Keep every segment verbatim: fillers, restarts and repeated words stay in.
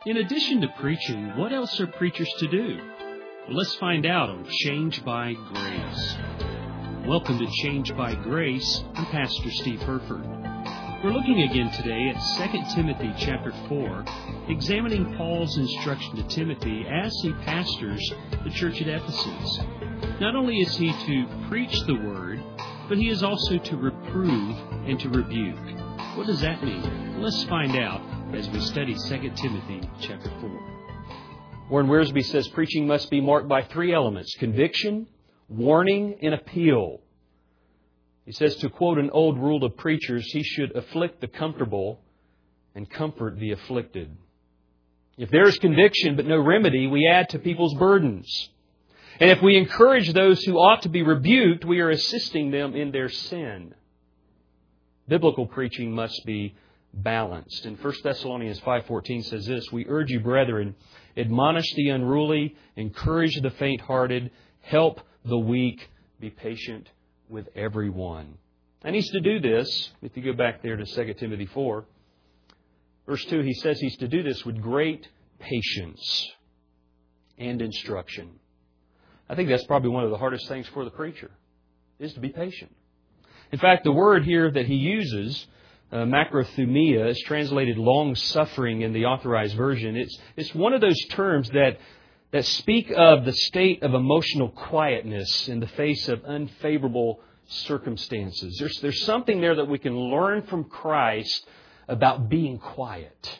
In addition to preaching, what else are preachers to do? Well, let's find out on Change by Grace. Welcome to Change by Grace. I'm Pastor Steve Herford. We're looking again today at Second Timothy chapter four, examining Paul's instruction to Timothy as he pastors the church at Ephesus. Not only is he to preach the word, but he is also to reprove and to rebuke. What does that mean? Let's find out as we study Second Timothy chapter four. Warren Wiersbe says preaching must be marked by three elements: conviction, warning, and appeal. He says, to quote an old rule of preachers, he should afflict the comfortable and comfort the afflicted. If there is conviction but no remedy, we add to people's burdens. And if we encourage those who ought to be rebuked, we are assisting them in their sin. Biblical preaching must be balanced. And First Thessalonians five fourteen says this, "We urge you, brethren, admonish the unruly, encourage the faint-hearted, help the weak, be patient with everyone." And he's to do this, if you go back there to Second Timothy four, verse two, he says he's to do this with great patience and instruction. I think that's probably one of the hardest things for the preacher, is to be patient. In fact, the word here that he uses, uh, macrothumia, is translated long-suffering in the Authorized Version. It's, it's one of those terms that, that speak of the state of emotional quietness in the face of unfavorable circumstances. There's, there's something there that we can learn from Christ about being quiet.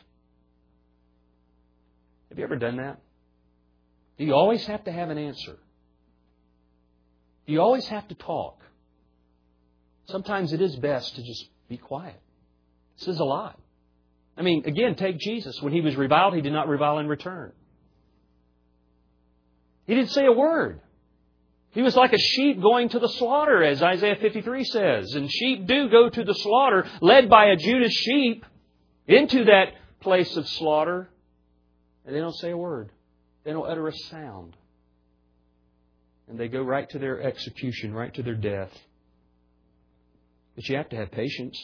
Have you ever done that? Do you always have to have an answer? Do you always have to talk? Sometimes it is best to just be quiet. This is a lot. I mean, again, take Jesus. When He was reviled, He did not revile in return. He didn't say a word. He was like a sheep going to the slaughter, as Isaiah fifty-three says. And sheep do go to the slaughter, led by a Judas sheep, into that place of slaughter. And they don't say a word. They don't utter a sound. And they go right to their execution, right to their death. But you have to have patience.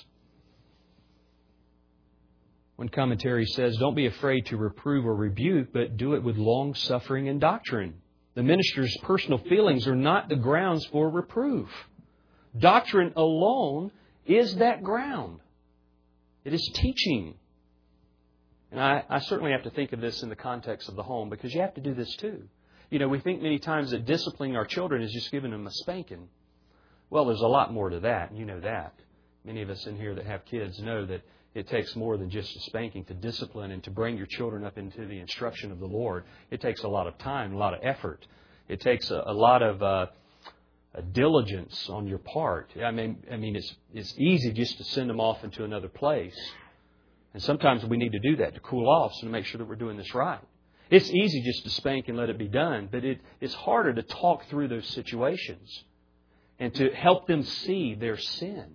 One commentary says, "Don't be afraid to reprove or rebuke, but do it with long-suffering and doctrine." The minister's personal feelings are not the grounds for reproof. Doctrine alone is that ground. It is teaching. And I, I certainly have to think of this in the context of the home, because you have to do this too. You know, we think many times that disciplining our children is just giving them a spanking. Well, there's a lot more to that, and you know that. Many of us in here that have kids know that it takes more than just a spanking to discipline and to bring your children up into the instruction of the Lord. It takes a lot of time, a lot of effort. It takes a, a lot of uh, a diligence on your part. I mean, I mean, it's it's easy just to send them off into another place. And sometimes we need to do that to cool off, so to make sure that we're doing this right. It's easy just to spank and let it be done, but it, it's harder to talk through those situations and to help them see their sin.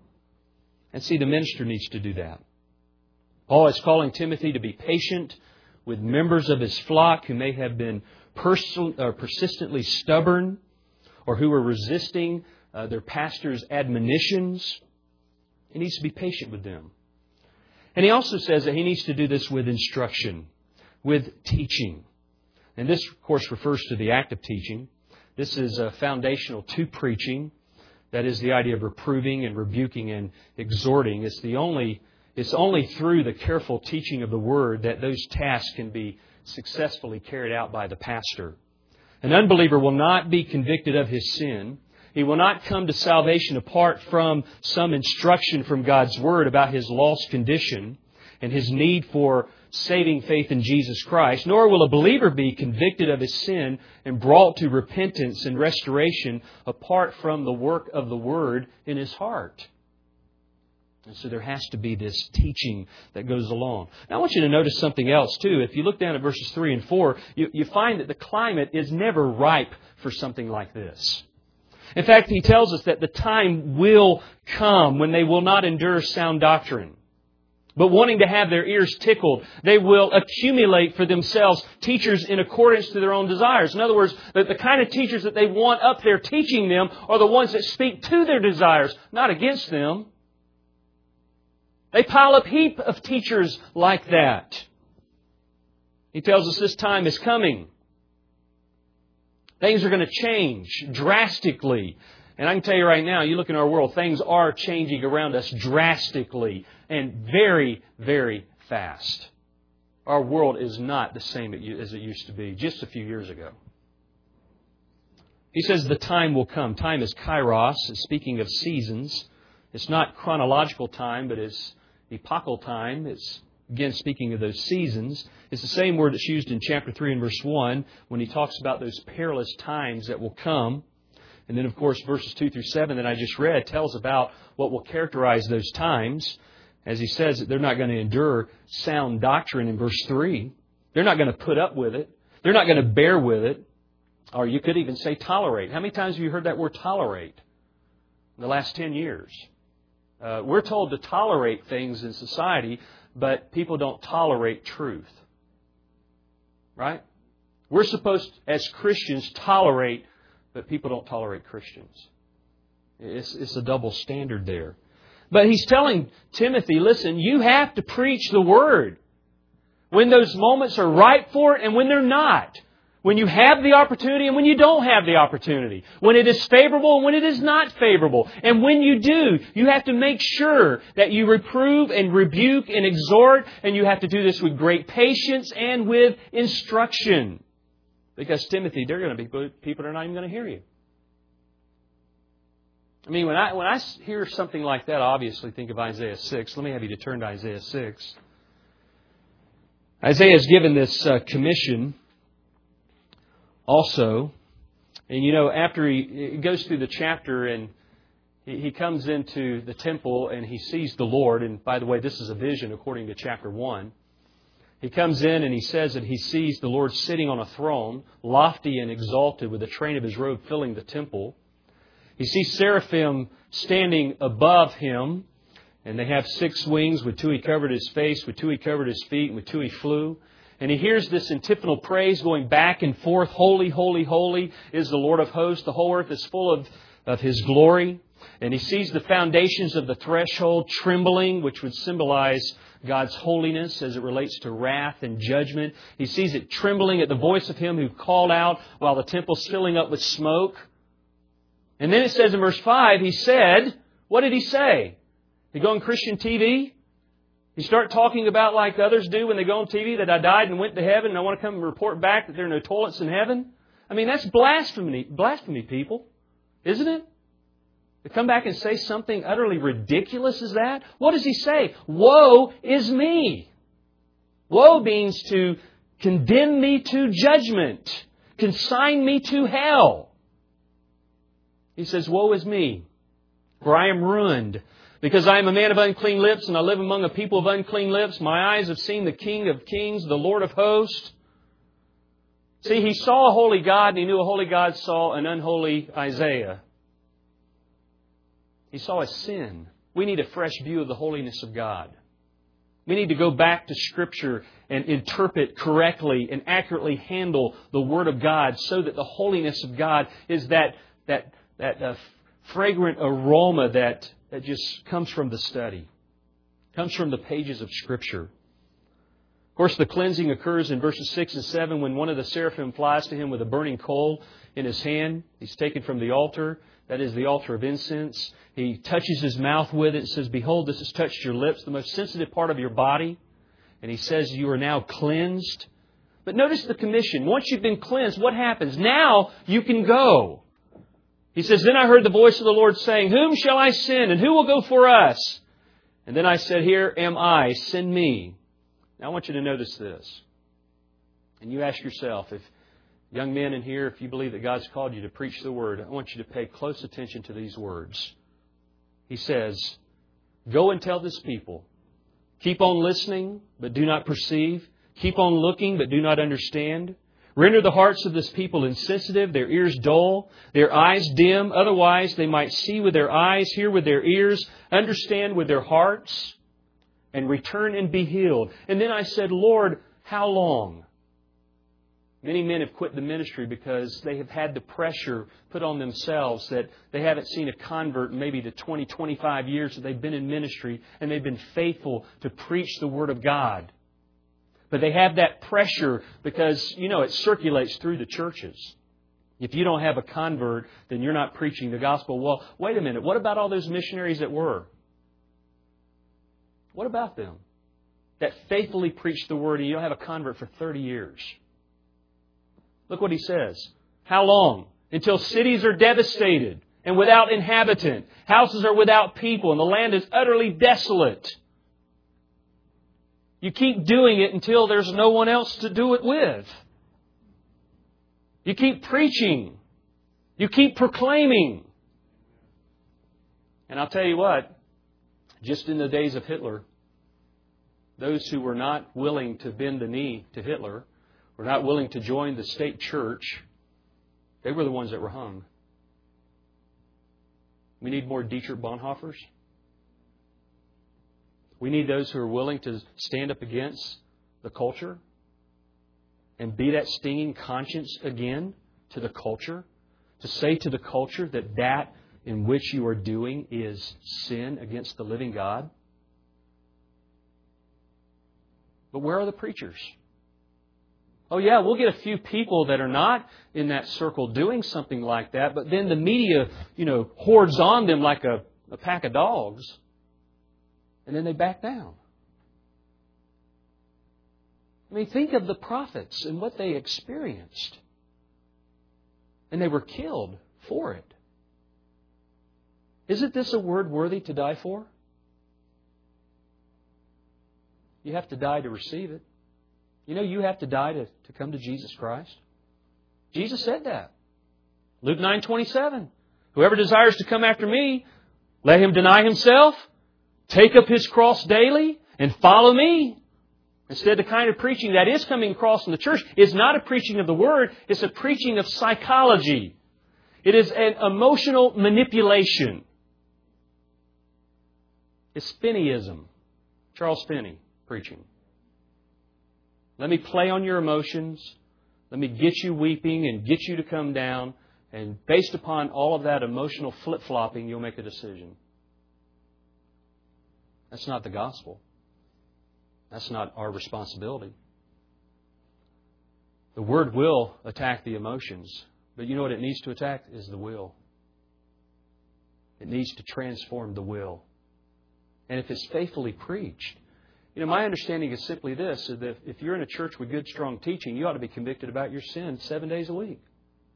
And see, the minister needs to do that. Paul is calling Timothy to be patient with members of his flock who may have been pers- or persistently stubborn or who are resisting uh, their pastor's admonitions. He needs to be patient with them. And he also says that he needs to do this with instruction, with teaching. And this, of course, refers to the act of teaching. This is uh, foundational to preaching. That is the idea of reproving and rebuking and exhorting. It's the only, it's only through the careful teaching of the Word that those tasks can be successfully carried out by the pastor. An unbeliever will not be convicted of his sin. He will not come to salvation apart from some instruction from God's Word about his lost condition and his need for saving faith in Jesus Christ, nor will a believer be convicted of his sin and brought to repentance and restoration apart from the work of the Word in his heart. And so there has to be this teaching that goes along. Now I want you to notice something else too. If you look down at verses three and four, you, you find that the climate is never ripe for something like this. In fact, he tells us that the time will come when they will not endure sound doctrine, but wanting to have their ears tickled, they will accumulate for themselves teachers in accordance to their own desires. In other words, the, the kind of teachers that they want up there teaching them are the ones that speak to their desires, not against them. They pile up a heap of teachers like that. He tells us this time is coming. Things are going to change drastically. And I can tell you right now, you look in our world, things are changing around us drastically and very, very fast. Our world is not the same as it used to be just a few years ago. He says the time will come. Time is kairos. Speaking of seasons, it's not chronological time, but it's epochal time. It's, again, speaking of those seasons. It's the same word that's used in chapter three and verse one when he talks about those perilous times that will come. And then, of course, verses two through seven that I just read tells about what will characterize those times. As he says that they're not going to endure sound doctrine in verse three. They're not going to put up with it. They're not going to bear with it. Or you could even say tolerate. How many times have you heard that word tolerate in the last ten years? Uh, we're told to tolerate things in society, but people don't tolerate truth. Right? We're supposed, as Christians, tolerate, but people don't tolerate Christians. It's, it's a double standard there. But he's telling Timothy, listen, you have to preach the Word when those moments are ripe for it and when they're not. When you have the opportunity and when you don't have the opportunity. When it is favorable and when it is not favorable. And when you do, you have to make sure that you reprove and rebuke and exhort. And you have to do this with great patience and with instruction. Because, Timothy, there are going to be people that are not even going to hear you. I mean, when I when I hear something like that, I obviously think of Isaiah six. Let me have you to turn to Isaiah six. Isaiah is given this uh, commission also. And, you know, after he, he goes through the chapter and he, he comes into the temple and he sees the Lord. And, by the way, this is a vision according to chapter one. He comes in and he says that he sees the Lord sitting on a throne, lofty and exalted, with the train of His robe filling the temple. He sees seraphim standing above Him, and they have six wings. With two He covered His face, with two He covered His feet, and with two He flew. And he hears this antiphonal praise going back and forth. Holy, holy, holy is the Lord of hosts. The whole earth is full of, of His glory. And he sees the foundations of the threshold trembling, which would symbolize God's holiness as it relates to wrath and judgment. He sees it trembling at the voice of Him who called out while the temple's filling up with smoke. And then it says in verse five, He said, what did He say? He go on Christian T V? He start talking about like others do when they go on T V that I died and went to heaven and I want to come and report back that there are no toilets in heaven? I mean, that's blasphemy, blasphemy, people. Isn't it? To come back and say something utterly ridiculous as that? What does He say? Woe is me. Woe means to condemn me to judgment. Consign me to hell. He says, woe is me, for I am ruined, because I am a man of unclean lips, and I live among a people of unclean lips. My eyes have seen the King of kings, the Lord of hosts. See, he saw a holy God, and he knew a holy God saw an unholy Isaiah. He saw a sin. We need a fresh view of the holiness of God. We need to go back to Scripture and interpret correctly and accurately handle the Word of God so that the holiness of God is that that that uh, fragrant aroma that, that just comes from the study, comes from the pages of Scripture. Of course, the cleansing occurs in verses six and seven when one of the seraphim flies to Him with a burning coal in his hand. He's taken from the altar. That is the altar of incense. He touches his mouth with it and says, behold, this has touched your lips, the most sensitive part of your body. And He says, you are now cleansed. But notice the commission. Once you've been cleansed, what happens? Now you can go. He says, then I heard the voice of the Lord saying, whom shall I send and who will go for us? And then I said, here am I, send me. Now I want you to notice this. And you ask yourself, if young men in here, if you believe that God's called you to preach the Word, I want you to pay close attention to these words. He says, go and tell this people, keep on listening, but do not perceive. Keep on looking, but do not understand. Render the hearts of this people insensitive, their ears dull, their eyes dim. Otherwise, they might see with their eyes, hear with their ears, understand with their hearts, and return and be healed. And then I said, Lord, how long? Many men have quit the ministry because they have had the pressure put on themselves that they haven't seen a convert in maybe the twenty, twenty-five years that they've been in ministry, and they've been faithful to preach the Word of God. But they have that pressure because, you know, it circulates through the churches. If you don't have a convert, then you're not preaching the gospel. Well, wait a minute. What about all those missionaries that were? What about them? That faithfully preached the Word and you don't have a convert for thirty years. Look what he says. How long? Until cities are devastated and without inhabitant. Houses are without people and the land is utterly desolate. You keep doing it until there's no one else to do it with. You keep preaching. You keep proclaiming. And I'll tell you what, just in the days of Hitler, those who were not willing to bend the knee to Hitler, were not willing to join the state church, they were the ones that were hung. We need more Dietrich Bonhoeffers. We need those who are willing to stand up against the culture and be that stinging conscience again to the culture. To say to the culture that that in which you are doing is sin against the living God. But where are the preachers? Oh yeah, we'll get a few people that are not in that circle doing something like that, but then the media, you know, hordes on them like a, a pack of dogs, and then they back down. I mean, think of the prophets and what they experienced. And they were killed for it. Isn't this a word worthy to die for? You have to die to receive it. You know, you have to die to, to come to Jesus Christ. Jesus said that. Luke nine twenty-seven. Whoever desires to come after me, let him deny himself, take up his cross daily, and follow me. Instead, the kind of preaching that is coming across in the church is not a preaching of the Word, it's a preaching of psychology. It is an emotional manipulation. It's Finneyism. Charles Finney preaching. Let me play on your emotions. Let me get you weeping and get you to come down. And based upon all of that emotional flip-flopping, you'll make a decision. That's not the gospel. That's not our responsibility. The Word will attack the emotions. But you know what it needs to attack is the will. It needs to transform the will. And if it's faithfully preached, you know, my understanding is simply this, is that if you're in a church with good, strong teaching, you ought to be convicted about your sin seven days a week.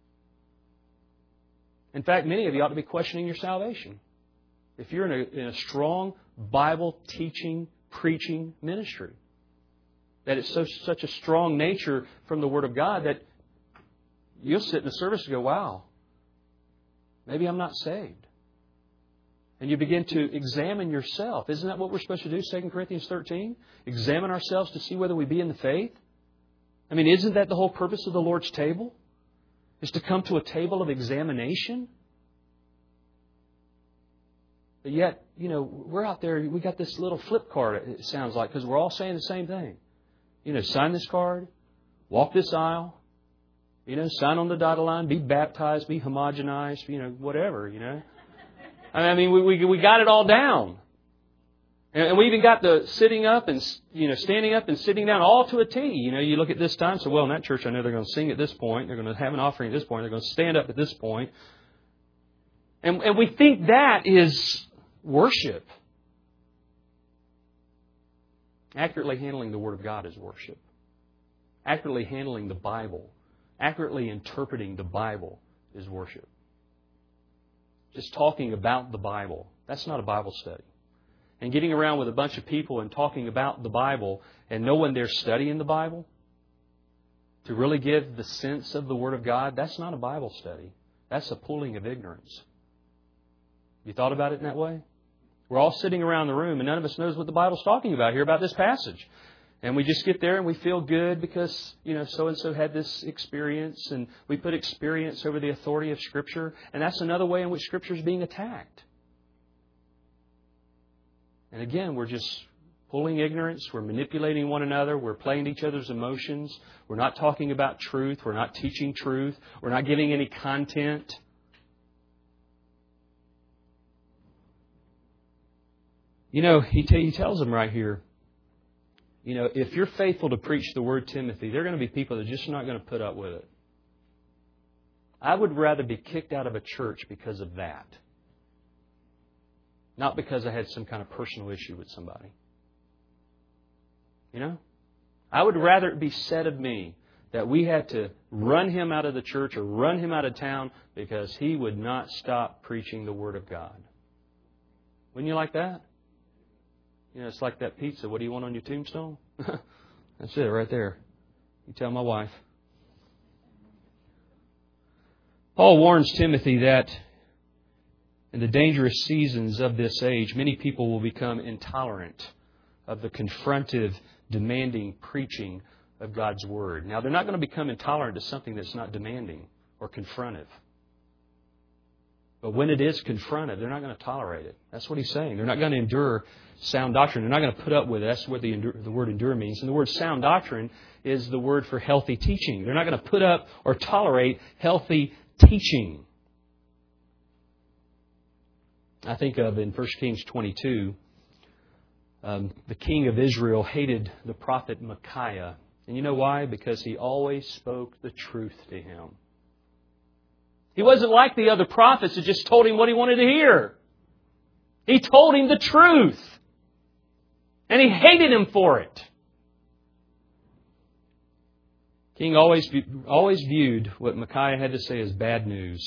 In fact, many of you ought to be questioning your salvation. If you're in a, in a strong Bible teaching, preaching ministry, that it's so, such a strong nature from the Word of God that you'll sit in a service and go, wow, maybe I'm not saved. And you begin to examine yourself. Isn't that what we're supposed to do, Second Corinthians thirteen? Examine ourselves to see whether we be in the faith. I mean, isn't that the whole purpose of the Lord's table? Is to come to a table of examination? But yet, you know, we're out there, we got this little flip card, it sounds like, because we're all saying the same thing. You know, sign this card, walk this aisle, you know, sign on the dotted line, be baptized, be homogenized, you know, whatever, you know. I mean, we, we we got it all down. And we even got the sitting up and, you know, standing up and sitting down all to a T. You know, you look at this time, so, well, in that church, I know they're going to sing at this point. They're going to have an offering at this point. They're going to stand up at this point. And, and we think that is worship. Accurately handling the Word of God is worship. Accurately handling the Bible, accurately interpreting the Bible is worship. Just talking about the Bible, that's not a Bible study. And getting around with a bunch of people and talking about the Bible and no one there studying the Bible to really give the sense of the Word of God, that's not a Bible study. That's a pooling of ignorance. You thought about it in that way? We're all sitting around the room and none of us knows what the Bible's talking about here about this passage. And we just get there and we feel good because, you know, so-and-so had this experience, and we put experience over the authority of Scripture. And that's another way in which Scripture is being attacked. And again, we're just pulling ignorance. We're manipulating one another. We're playing to each other's emotions. We're not talking about truth. We're not teaching truth. We're not giving any content. You know, he, t- he tells them right here, you know, if you're faithful to preach the Word, Timothy, there are going to be people that are just not going to put up with it. I would rather be kicked out of a church because of that. Not because I had some kind of personal issue with somebody. You know? I would rather it be said of me that we had to run him out of the church or run him out of town because he would not stop preaching the Word of God. Wouldn't you like that? You know, it's like that pizza. What do you want on your tombstone? That's it right there. You tell my wife. Paul warns Timothy that in the dangerous seasons of this age, many people will become intolerant of the confrontive, demanding preaching of God's Word. Now, they're not going to become intolerant to something that's not demanding or confrontive. But when it is confronted, they're not going to tolerate it. That's what he's saying. They're not going to endure sound doctrine. They're not going to put up with it. That's what the, endure, the word endure means. And the word sound doctrine is the word for healthy teaching. They're not going to put up or tolerate healthy teaching. I think of in First Kings twenty-two, um, the king of Israel hated the prophet Micaiah. And you know why? Because he always spoke the truth to him. He wasn't like the other prophets that just told him what he wanted to hear. He told him the truth. And he hated him for it. King always, always viewed what Micaiah had to say as bad news.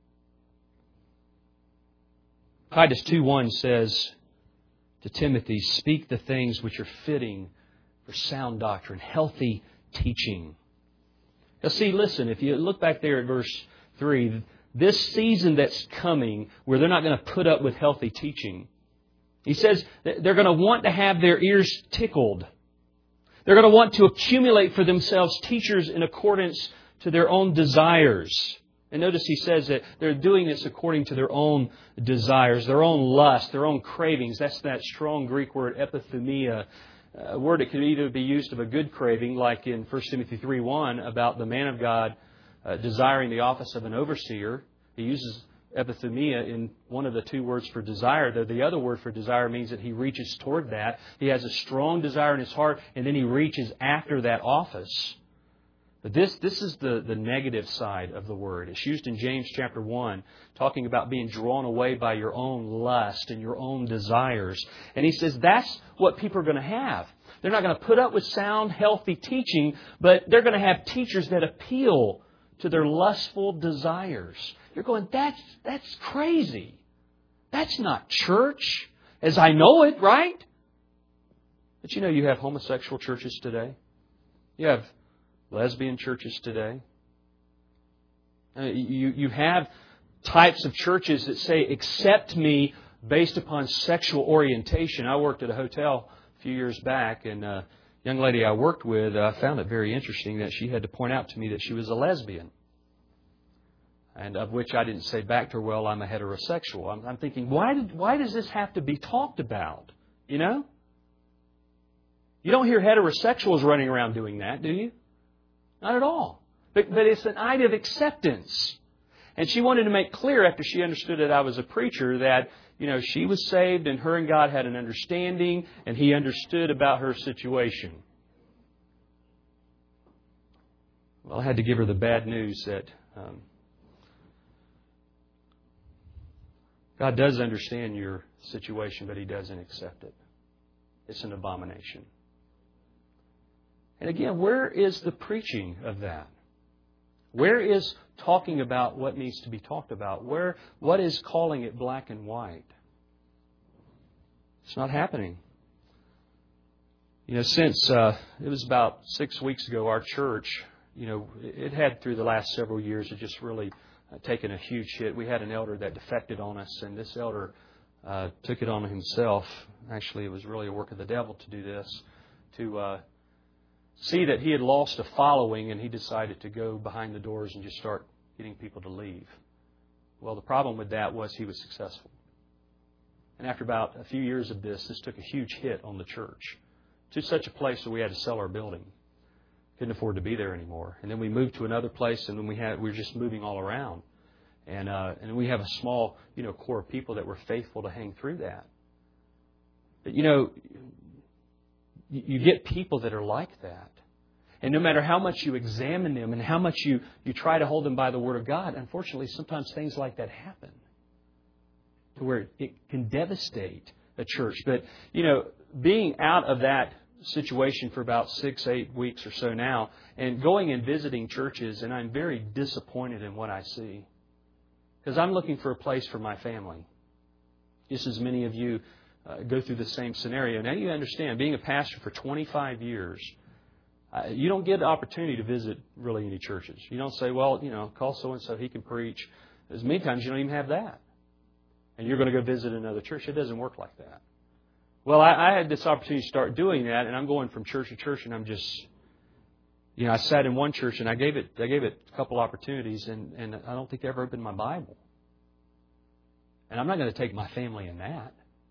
Titus two one says to Timothy, speak the things which are fitting for sound doctrine, healthy teaching. Now see, listen, if you look back there at verse three, this season that's coming where they're not going to put up with healthy teaching. He says that they're going to want to have their ears tickled. They're going to want to accumulate for themselves teachers in accordance to their own desires. And notice he says that they're doing this according to their own desires, their own lust, their own cravings. That's that strong Greek word epithumia, a word that could either be used of a good craving, like in First Timothy three one about the man of God Uh, desiring the office of an overseer. He uses epithumia in one of the two words for desire, though the other word for desire means that he reaches toward that. He has a strong desire in his heart, and then he reaches after that office. But this, this is the, the negative side of the word. It's used in James chapter one, talking about being drawn away by your own lust and your own desires. And he says that's what people are going to have. They're not going to put up with sound, healthy teaching, but they're going to have teachers that appeal to their lustful desires. You're going, that's, that's crazy. That's not church as I know it, right? But you know, you have homosexual churches today. You have lesbian churches today. Uh, you, you have types of churches that say, accept me based upon sexual orientation. I worked at a hotel a few years back, and uh, young lady I worked with, I uh, found it very interesting that she had to point out to me that she was a lesbian. And of which I didn't say back to her, well, I'm a heterosexual. I'm, I'm thinking, why did, why does this have to be talked about? You know? You don't hear heterosexuals running around doing that, do you? Not at all. But, but it's an idea of acceptance. And she wanted to make clear after she understood that I was a preacher that, you know, she was saved and her and God had an understanding and He understood about her situation. Well, I had to give her the bad news that um, God does understand your situation, but He doesn't accept it. It's an abomination. And again, where is the preaching of that? Where is talking about what needs to be talked about? Where, what is calling it black and white? It's not happening. You know, since uh, it was about six weeks ago, our church, you know, it had through the last several years, it just really uh, taken a huge hit. We had an elder that defected on us, and this elder uh, took it on himself. Actually, it was really a work of the devil to do this, to uh, see that he had lost a following, and he decided to go behind the doors and just start getting people to leave. Well, the problem with that was he was successful. And after about a few years of this, this took a huge hit on the church to such a place that we had to sell our building. Couldn't afford to be there anymore. And then we moved to another place, and then we had we were just moving all around. And uh, and we have a small, you know, core of people that were faithful to hang through that. But, you know, you get people that are like that. And no matter how much you examine them and how much you, you try to hold them by the Word of God, unfortunately, sometimes things like that happen to where it can devastate a church. But, you know, being out of that situation for about six, eight weeks or so now, and going and visiting churches, and I'm very disappointed in what I see. Because I'm looking for a place for my family. Just as many of you uh, go through the same scenario. Now you understand, being a pastor for twenty-five years, uh, you don't get the opportunity to visit really any churches. You don't say, well, you know, call so-and-so, he can preach. As many times you don't even have that. And you're going to go visit another church. It doesn't work like that. Well, I, I had this opportunity to start doing that, and I'm going from church to church, and I'm just, you know, I sat in one church, and I gave it I gave it a couple opportunities, and, and I don't think they ever opened my Bible. And I'm not going to take my family in that.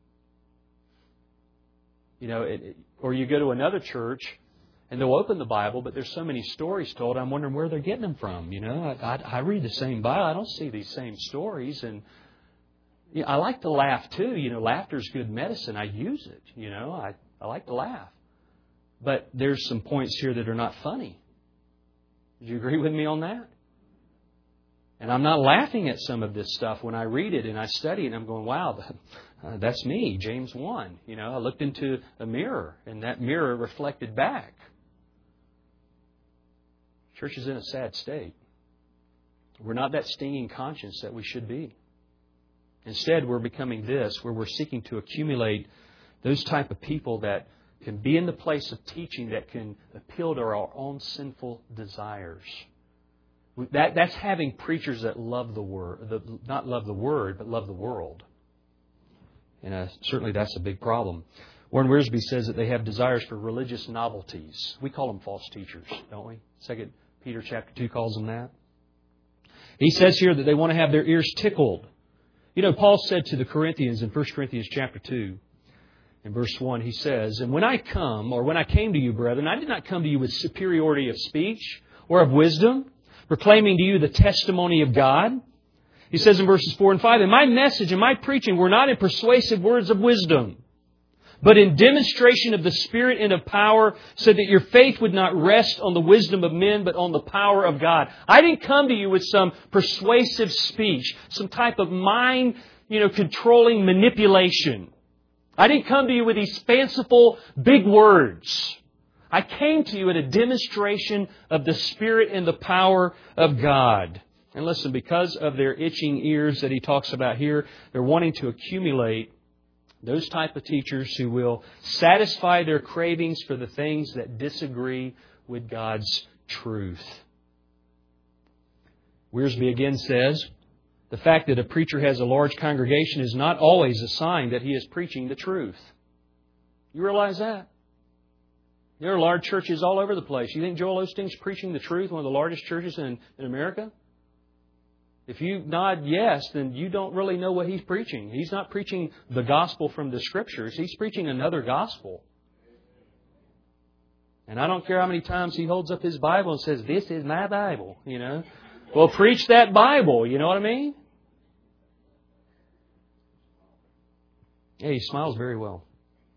You know, it, it, or you go to another church, and they'll open the Bible, but there's so many stories told, I'm wondering where they're getting them from. You know, I, I, I read the same Bible, I don't see these same stories, and you know, I like to laugh too. You know, laughter is good medicine. I use it. You know, I, I like to laugh. But there's some points here that are not funny. Do you agree with me on that? And I'm not laughing at some of this stuff when I read it and I study it and I'm going, wow, uh, that's me, James one. You know, I looked into a mirror and that mirror reflected back. Church is in a sad state. We're not that stinging conscience that we should be. Instead, we're becoming this, where we're seeking to accumulate those type of people that can be in the place of teaching that can appeal to our own sinful desires. That, that's having preachers that love the Word, the, not love the Word, but love the world. And uh, certainly that's a big problem. Warren Wiersbe says that they have desires for religious novelties. We call them false teachers, don't we? Second Peter chapter two calls them that. He says here that they want to have their ears tickled. You know, Paul said to the Corinthians in First Corinthians chapter two, in verse one, he says, and when I come, or when I came to you, brethren, I did not come to you with superiority of speech or of wisdom, proclaiming to you the testimony of God. He says in verses four and five, and my message and my preaching were not in persuasive words of wisdom, but in demonstration of the Spirit and of power, so that your faith would not rest on the wisdom of men, but on the power of God. I didn't come to you with some persuasive speech, some type of mind, you know, controlling manipulation. I didn't come to you with these fanciful big words. I came to you in a demonstration of the Spirit and the power of God. And listen, because of their itching ears that he talks about here, they're wanting to accumulate those type of teachers who will satisfy their cravings for the things that disagree with God's truth. Wiersbe again says, the fact that a preacher has a large congregation is not always a sign that he is preaching the truth. You realize that? There are large churches all over the place. You think Joel Osteen's preaching the truth, one of the largest churches in, in America? If you nod yes, then you don't really know what he's preaching. He's not preaching the gospel from the Scriptures. He's preaching another gospel. And I don't care how many times he holds up his Bible and says, this is my Bible, you know. Well, preach that Bible, you know what I mean? Yeah, he smiles very well.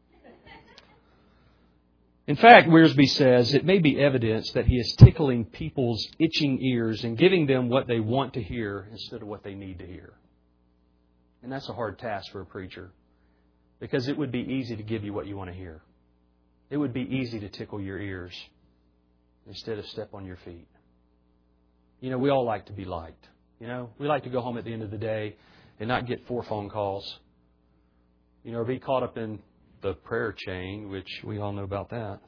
In fact, Wiersbe says, it may be evidence that he is tickling people's itching ears and giving them what they want to hear instead of what they need to hear. And that's a hard task for a preacher, because it would be easy to give you what you want to hear. It would be easy to tickle your ears instead of step on your feet. You know, we all like to be liked. You know, we like to go home at the end of the day and not get four phone calls. You know, or be caught up in the prayer chain, which we all know about that.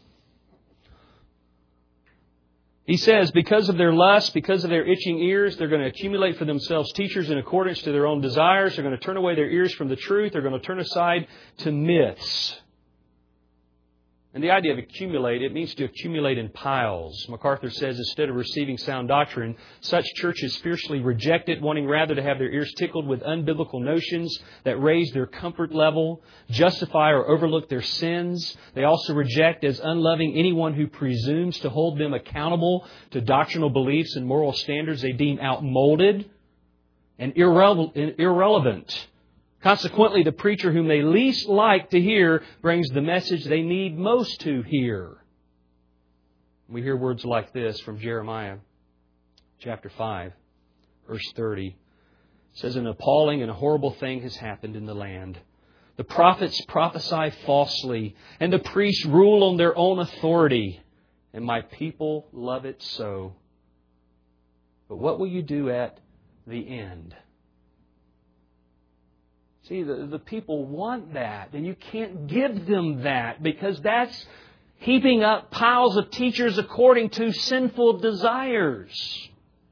He says, because of their lust, because of their itching ears, they're going to accumulate for themselves teachers in accordance to their own desires. They're going to turn away their ears from the truth. They're going to turn aside to myths. And the idea of accumulate, it means to accumulate in piles. MacArthur says, instead of receiving sound doctrine, such churches fiercely reject it, wanting rather to have their ears tickled with unbiblical notions that raise their comfort level, justify or overlook their sins. They also reject as unloving anyone who presumes to hold them accountable to doctrinal beliefs and moral standards they deem outmoded and irrele- irrelevant Consequently, the preacher whom they least like to hear brings the message they need most to hear. We hear words like this from Jeremiah chapter five, verse thirty. It says, "An appalling and horrible thing has happened in the land. The prophets prophesy falsely, and the priests rule on their own authority, and my people love it so. But what will you do at the end?" See, the, the people want that, and you can't give them that because that's heaping up piles of teachers according to sinful desires.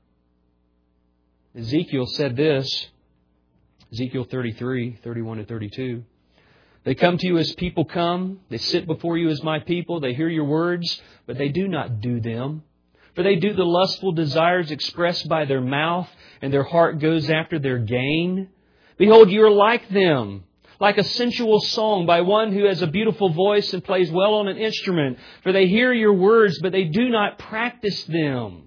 Ezekiel said this, Ezekiel thirty-three, thirty-one to thirty-two. "They come to you as people come. They sit before you as my people. They hear your words, but they do not do them. For they do the lustful desires expressed by their mouth, and their heart goes after their gain. Behold, you are like them, like a sensual song by one who has a beautiful voice and plays well on an instrument. For they hear your words, but they do not practice them."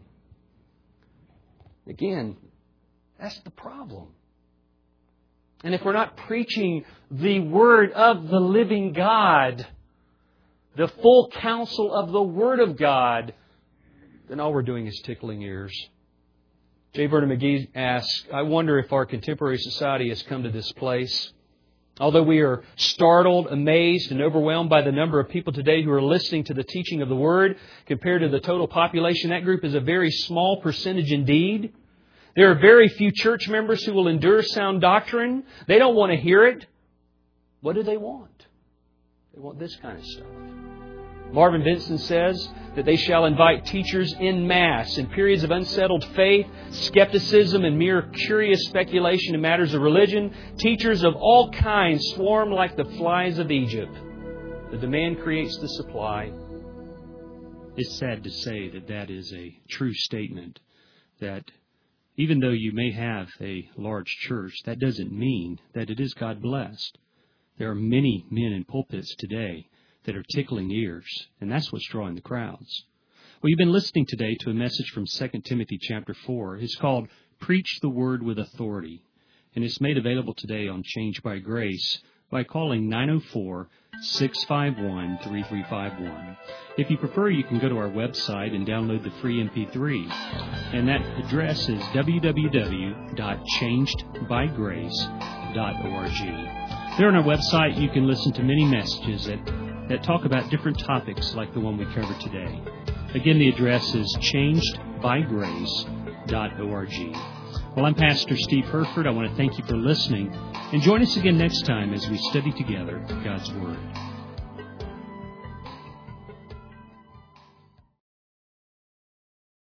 Again, that's the problem. And if we're not preaching the Word of the living God, the full counsel of the Word of God, then all we're doing is tickling ears. J. Vernon McGee asks, "I wonder if our contemporary society has come to this place. Although we are startled, amazed, and overwhelmed by the number of people today who are listening to the teaching of the Word, compared to the total population, that group is a very small percentage indeed. There are very few church members who will endure sound doctrine. They don't want to hear it. What do they want? They want this kind of stuff." Marvin Vincent says that they shall invite teachers en masse in periods of unsettled faith, skepticism, and mere curious speculation in matters of religion. Teachers of all kinds swarm like the flies of Egypt. The demand creates the supply. It's sad to say that that is a true statement, that even though you may have a large church, that doesn't mean that it is God-blessed. There are many men in pulpits today that are tickling ears, and that's what's drawing the crowds. Well, you've been listening today to a message from Second Timothy chapter four. It's called Preach the Word with Authority, and it's made available today on Changed by Grace by calling nine oh four, six five one, three three five one. If you prefer, you can go to our website and download the free M P three, and that address is w w w dot changed by grace dot org. There on our website, you can listen to many messages that that talk about different topics like the one we covered today. Again, the address is changed by grace dot org. Well, I'm Pastor Steve Herford. I want to thank you for listening. And join us again next time as we study together God's Word.